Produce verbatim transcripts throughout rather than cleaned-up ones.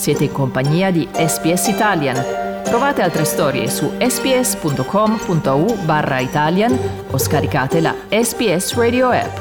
Siete in compagnia di S B S Italian. Trovate altre storie su sbs.com.au barra Italian o scaricate la S B S Radio app.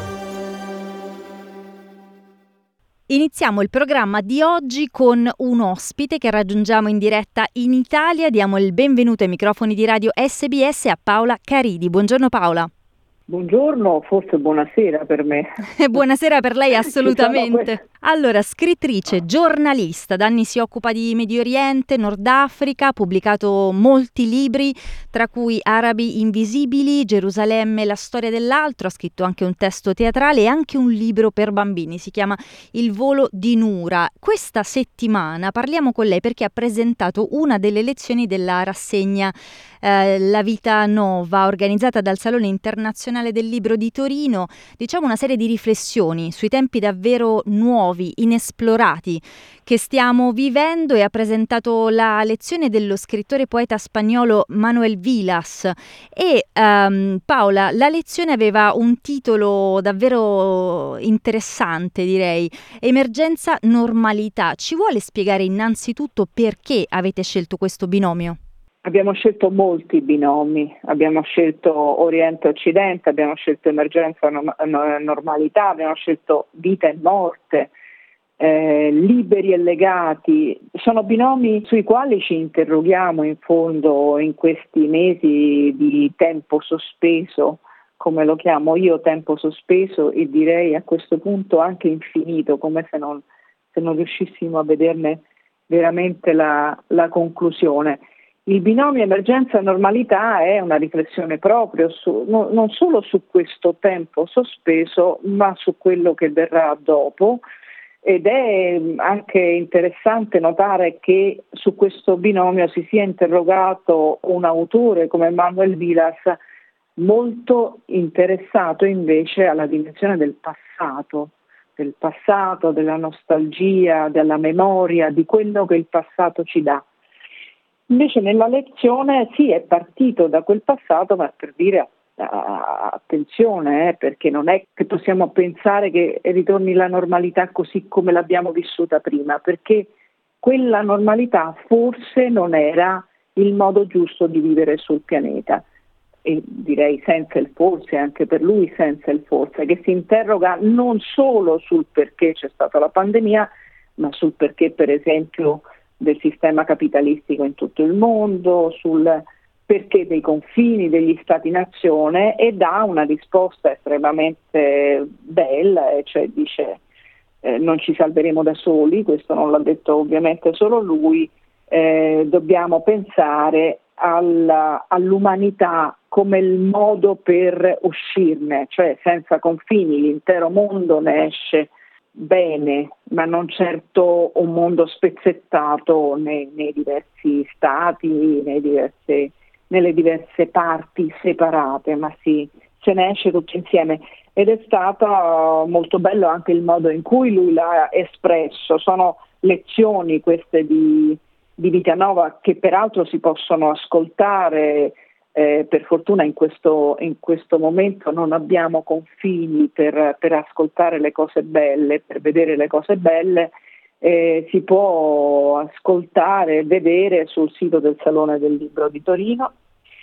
Iniziamo il programma di oggi con un ospite che raggiungiamo in diretta in Italia. Diamo il benvenuto ai microfoni di radio S B S a Paola Caridi. Buongiorno Paola. Buongiorno, forse buonasera per me. Buonasera per lei, assolutamente. Allora, scrittrice, giornalista, da anni si occupa di Medio Oriente, Nord Africa, ha pubblicato molti libri, tra cui Arabi Invisibili, Gerusalemme, la storia dell'altro, ha scritto anche un testo teatrale e anche un libro per bambini, si chiama Il volo di Nura. Questa settimana parliamo con lei perché ha presentato una delle lezioni della rassegna eh, La Vita Nova, organizzata dal Salone Internazionale del Libro di Torino, diciamo una serie di riflessioni sui tempi davvero nuovi, inesplorati che stiamo vivendo, e ha presentato la lezione dello scrittore poeta spagnolo Manuel Vilas. E um, Paola, la lezione aveva un titolo davvero interessante, direi: Emergenza Normalità. Ci vuole spiegare innanzitutto perché avete scelto questo binomio? Abbiamo scelto molti binomi, abbiamo scelto Oriente-Occidente, abbiamo scelto emergenza no- no- normalità, abbiamo scelto vita e morte, eh, liberi e legati. Sono binomi sui quali ci interroghiamo in fondo in questi mesi di tempo sospeso, come lo chiamo io, tempo sospeso, e direi a questo punto anche infinito, come se non, se non riuscissimo a vederne veramente la, la conclusione. Il binomio emergenza-normalità è una riflessione proprio su, no, non solo su questo tempo sospeso, ma su quello che verrà dopo, ed è anche interessante notare che su questo binomio si sia interrogato un autore come Manuel Vilas, molto interessato invece alla dimensione del passato, del passato, della nostalgia, della memoria, di quello che il passato ci dà. Invece nella lezione sì, è partito da quel passato, ma per dire uh, attenzione, eh, perché non è che possiamo pensare che ritorni la normalità così come l'abbiamo vissuta prima, perché quella normalità forse non era il modo giusto di vivere sul pianeta. E direi senza il forse, anche per lui senza il forse, che si interroga non solo sul perché c'è stata la pandemia, ma sul perché, per esempio, del sistema capitalistico in tutto il mondo, sul perché dei confini degli stati-nazione, e dà una risposta estremamente bella, e cioè dice eh, non ci salveremo da soli, questo non l'ha detto ovviamente solo lui, eh, dobbiamo pensare alla, all'umanità come il modo per uscirne, cioè senza confini l'intero mondo ne esce bene, ma non certo un mondo spezzettato nei, nei diversi stati, nei diverse, nelle diverse parti separate, ma sì, se ne esce tutti insieme. Ed è stato molto bello anche il modo in cui lui l'ha espresso. Sono lezioni queste di, di Vita Nova che peraltro si possono ascoltare. Eh, per fortuna in questo, in questo momento non abbiamo confini per, per ascoltare le cose belle, per vedere le cose belle, eh, si può ascoltare e vedere sul sito del Salone del Libro di Torino,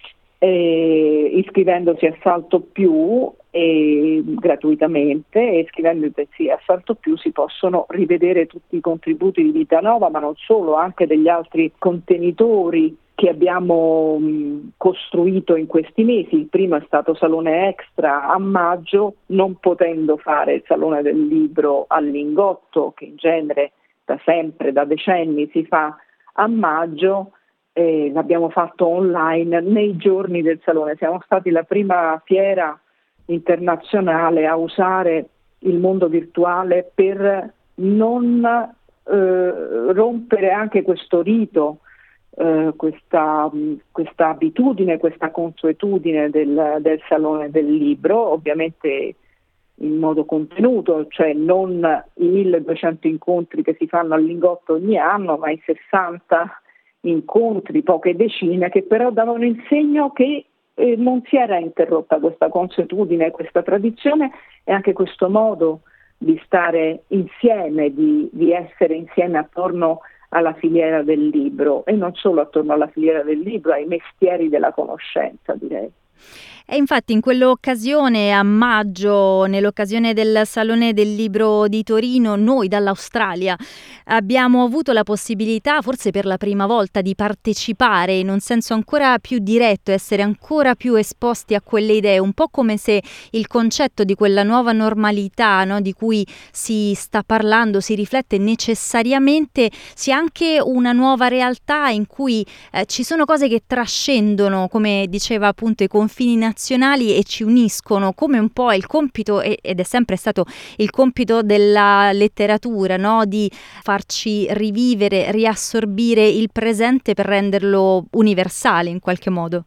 eh, iscrivendosi a Salto Più e, gratuitamente, e iscrivendosi a Salto Più si possono rivedere tutti i contributi di Vita Nova, ma non solo, anche degli altri contenitori che abbiamo mh, costruito in questi mesi. Il primo è stato Salone Extra a maggio, non potendo fare il Salone del Libro a Lingotto, che in genere da sempre, da decenni si fa a maggio, e l'abbiamo fatto online nei giorni del Salone. Siamo stati la prima fiera internazionale a usare il mondo virtuale per non eh, rompere anche questo rito, Uh, questa, questa abitudine, questa consuetudine del, del Salone del Libro, ovviamente in modo contenuto, cioè non i milleduecento incontri che si fanno a Lingotto ogni anno, ma i sessanta incontri, poche decine, che però davano il segno che eh, non si era interrotta questa consuetudine, questa tradizione, e anche questo modo di stare insieme, di, di essere insieme attorno alla filiera del libro, e non solo attorno alla filiera del libro, ai mestieri della conoscenza, direi. E infatti in quell'occasione, a maggio, nell'occasione del Salone del Libro di Torino, noi dall'Australia abbiamo avuto la possibilità, forse per la prima volta, di partecipare in un senso ancora più diretto, essere ancora più esposti a quelle idee, un po' come se il concetto di quella nuova normalità, no, di cui si sta parlando, si riflette necessariamente, sia anche una nuova realtà in cui eh, ci sono cose che trascendono, come diceva appunto, i confini nazionali e ci uniscono, come un po' il compito, ed è sempre stato il compito della letteratura, no? Di farci rivivere, riassorbire il presente per renderlo universale in qualche modo.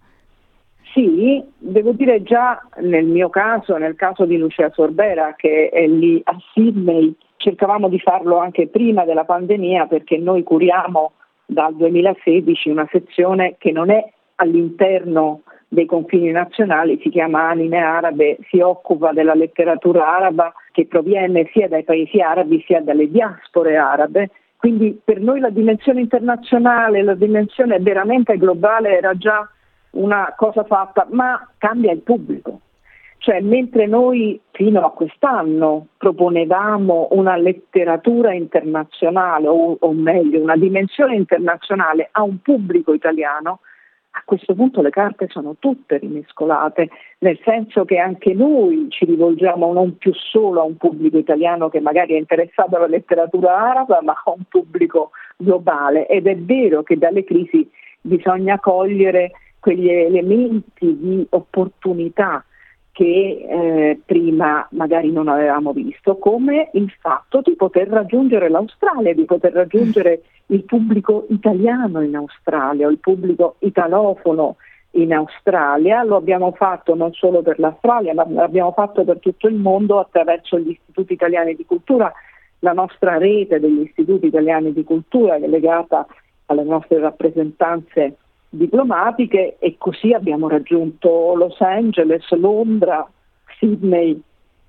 Sì, devo dire già nel mio caso, nel caso di Lucia Sorbera, che è lì a Sydney, cercavamo di farlo anche prima della pandemia, perché noi curiamo dal duemilasedici una sezione che non è all'interno dei confini nazionali, si chiama Anime Arabe, si occupa della letteratura araba che proviene sia dai paesi arabi sia dalle diaspore arabe, quindi per noi la dimensione internazionale, la dimensione veramente globale era già una cosa fatta, ma cambia il pubblico. Cioè, mentre noi fino a quest'anno proponevamo una letteratura internazionale, o, o meglio una dimensione internazionale a un pubblico italiano, a questo punto le carte sono tutte rimescolate, nel senso che anche noi ci rivolgiamo non più solo a un pubblico italiano che magari è interessato alla letteratura araba, ma a un pubblico globale. Ed è vero che dalle crisi bisogna cogliere quegli elementi di opportunità che eh, prima magari non avevamo visto, come il fatto di poter raggiungere l'Australia, di poter raggiungere il pubblico italiano in Australia, o il pubblico italofono in Australia. Lo abbiamo fatto non solo per l'Australia, ma l'abbiamo fatto per tutto il mondo attraverso gli istituti italiani di cultura, la nostra rete degli istituti italiani di cultura che è legata alle nostre rappresentanze diplomatiche, e così abbiamo raggiunto Los Angeles, Londra, Sydney,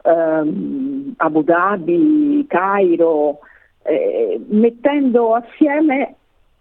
ehm, Abu Dhabi, Cairo, eh, mettendo assieme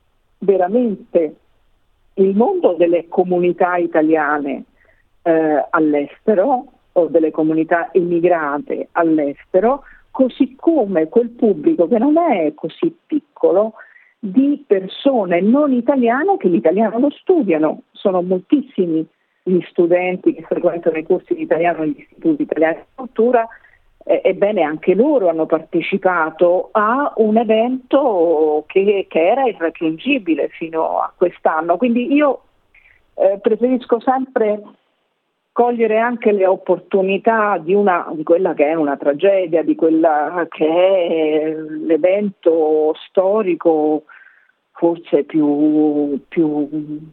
veramente il mondo delle comunità italiane eh, all'estero, o delle comunità immigrate all'estero, così come quel pubblico che non è così piccolo di persone non italiane che l'italiano lo studiano. Sono moltissimi gli studenti che frequentano i corsi di italiano negli istituti italiani di cultura, eh, ebbene anche loro hanno partecipato a un evento che, che era irraggiungibile fino a quest'anno. Quindi io eh, preferisco sempre cogliere anche le opportunità di, una, di quella che è una tragedia, di quella che è l'evento storico forse più, più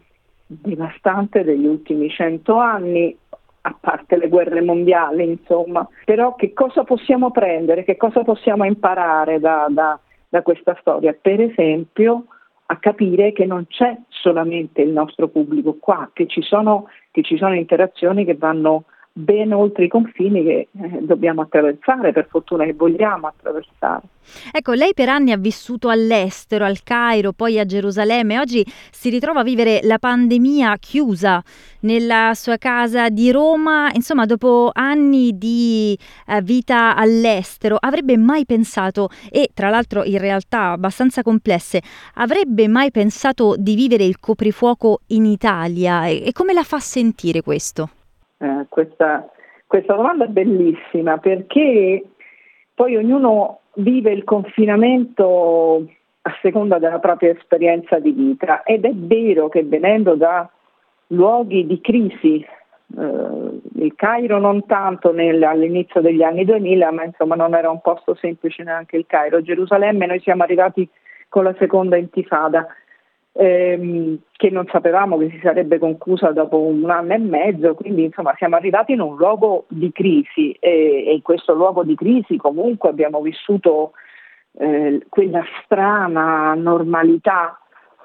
devastante degli ultimi cento anni, a parte le guerre mondiali, insomma. Però che cosa possiamo prendere, che cosa possiamo imparare da, da, da questa storia? Per esempio, a capire che non c'è solamente il nostro pubblico qua, che ci sono, che ci sono interazioni che vanno ben oltre i confini che eh, dobbiamo attraversare, per fortuna che vogliamo attraversare. Ecco, lei per anni ha vissuto all'estero, al Cairo, poi a Gerusalemme. Oggi si ritrova a vivere la pandemia chiusa nella sua casa di Roma. Insomma, dopo anni di eh, vita all'estero, avrebbe mai pensato, e tra l'altro in realtà abbastanza complesse, avrebbe mai pensato di vivere il coprifuoco in Italia? E, e come la fa sentire questo? Eh, questa, questa domanda è bellissima, perché poi ognuno vive il confinamento a seconda della propria esperienza di vita, ed è vero che venendo da luoghi di crisi, eh, il Cairo non tanto nel, all'inizio degli anni duemila, ma insomma non era un posto semplice neanche il Cairo. Gerusalemme noi siamo arrivati con la seconda intifada, ehm, che non sapevamo che si sarebbe conclusa dopo un anno e mezzo, quindi insomma siamo arrivati in un luogo di crisi, e, e in questo luogo di crisi comunque abbiamo vissuto eh, quella strana normalità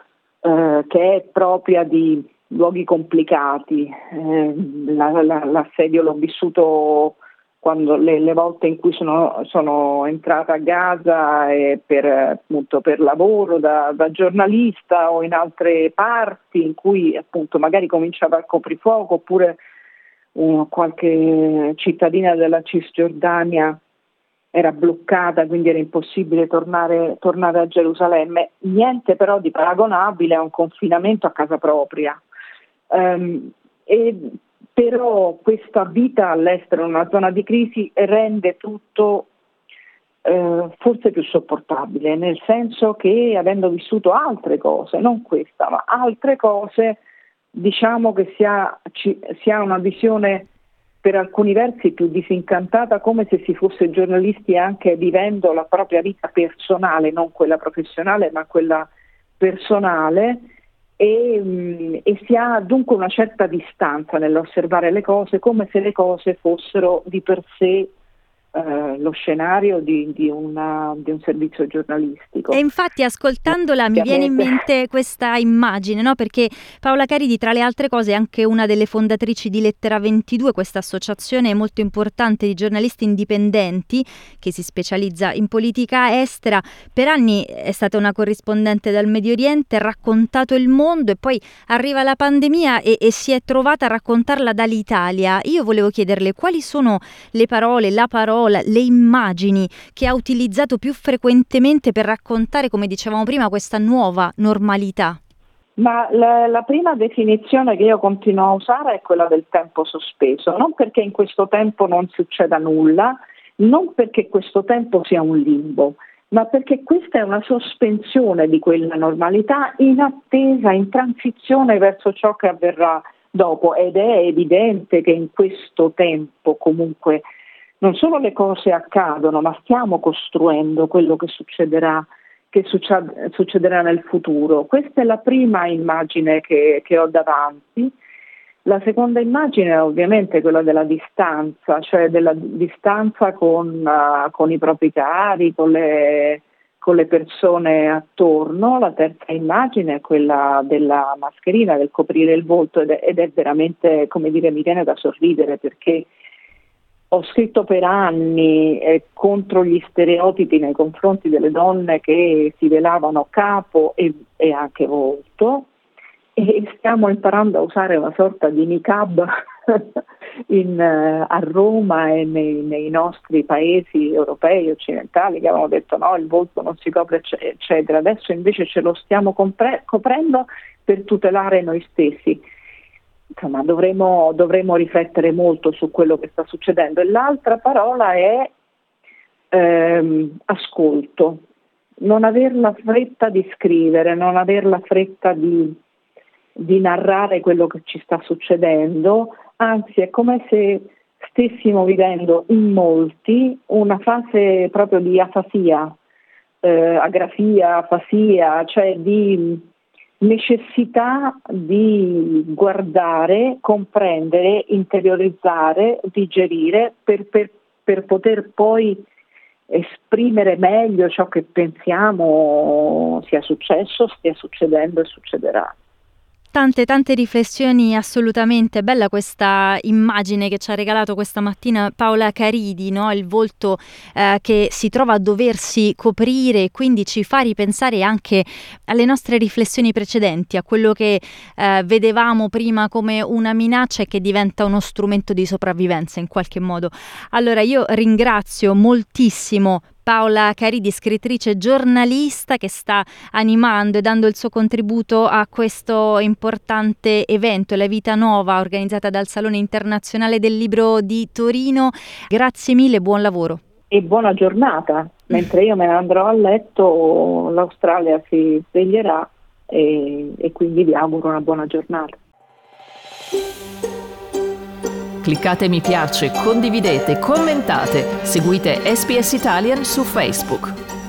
eh, che è propria di luoghi complicati. Eh, la, la, l'assedio l'ho vissuto quando le, le volte in cui sono, sono entrata a Gaza eh, per, appunto, per lavoro da, da giornalista o in altre parti in cui appunto magari cominciava il coprifuoco, oppure uh, qualche cittadina della Cisgiordania era bloccata, quindi era impossibile tornare, tornare a Gerusalemme. Niente però di paragonabile a un confinamento a casa propria. Um, e Però questa vita all'estero, in una zona di crisi, rende tutto eh, forse più sopportabile, nel senso che avendo vissuto altre cose, non questa, ma altre cose, diciamo che si ha, ci, si ha una visione per alcuni versi più disincantata, come se si fosse giornalisti anche vivendo la propria vita personale, non quella professionale, ma quella personale. E, e si ha dunque una certa distanza nell'osservare le cose, come se le cose fossero di per sé eh, lo scenario di, di, una, di un servizio giornalistico. E infatti ascoltandola mi viene in mente questa immagine, no? Perché Paola Caridi, tra le altre cose, è anche una delle fondatrici di Lettera ventidue, questa associazione molto importante di giornalisti indipendenti che si specializza in politica estera. Per anni è stata una corrispondente dal Medio Oriente, ha raccontato il mondo e poi arriva la pandemia e, e si è trovata a raccontarla dall'Italia. Io volevo chiederle quali sono le parole, la parola, le immagini che ha utilizzato più frequentemente per raccontare, come dicevamo prima, questa nuova normalità. Ma la, la prima definizione che io continuo a usare è quella del tempo sospeso, non perché in questo tempo non succeda nulla, non perché questo tempo sia un limbo, ma perché questa è una sospensione di quella normalità in attesa, in transizione verso ciò che avverrà dopo, ed è evidente che in questo tempo comunque non solo le cose accadono, ma stiamo costruendo quello che succederà, che succederà nel futuro. Questa è la prima immagine che, che ho davanti. La seconda immagine è ovviamente quella della distanza, cioè della distanza con, uh, con i propri cari, con le, con le persone attorno. La terza immagine è quella della mascherina, del coprire il volto, ed è, ed è veramente, come dire, mi viene da sorridere, perché ho scritto per anni eh, contro gli stereotipi nei confronti delle donne che si velavano capo e, e anche volto, e stiamo imparando a usare una sorta di niqab in, uh, a Roma e nei, nei nostri paesi europei occidentali, che avevano detto no, il volto non si copre eccetera. Adesso invece ce lo stiamo compre- coprendo per tutelare noi stessi. Insomma, dovremo, dovremo riflettere molto su quello che sta succedendo. E l'altra parola è ehm, ascolto. Non aver la fretta di scrivere, non aver la fretta di, di narrare quello che ci sta succedendo, anzi è come se stessimo vivendo in molti una fase proprio di afasia, eh, agrafia, afasia, cioè di necessità di guardare, comprendere, interiorizzare, digerire per, per, per poter poi esprimere meglio ciò che pensiamo sia successo, stia succedendo e succederà. Tante, tante riflessioni, assolutamente. Bella questa immagine che ci ha regalato questa mattina Paola Caridi, no? Il volto eh, che si trova a doversi coprire, quindi ci fa ripensare anche alle nostre riflessioni precedenti, a quello che eh, vedevamo prima come una minaccia e che diventa uno strumento di sopravvivenza in qualche modo. Allora io ringrazio moltissimo Paola Caridi, scrittrice e giornalista, che sta animando e dando il suo contributo a questo importante evento, La Vita Nova, organizzata dal Salone Internazionale del Libro di Torino. Grazie mille, buon lavoro. E buona giornata. Mentre io me ne andrò a letto, l'Australia si sveglierà e, e quindi vi auguro una buona giornata. Cliccate mi piace, condividete, commentate, seguite S B S Italian su Facebook.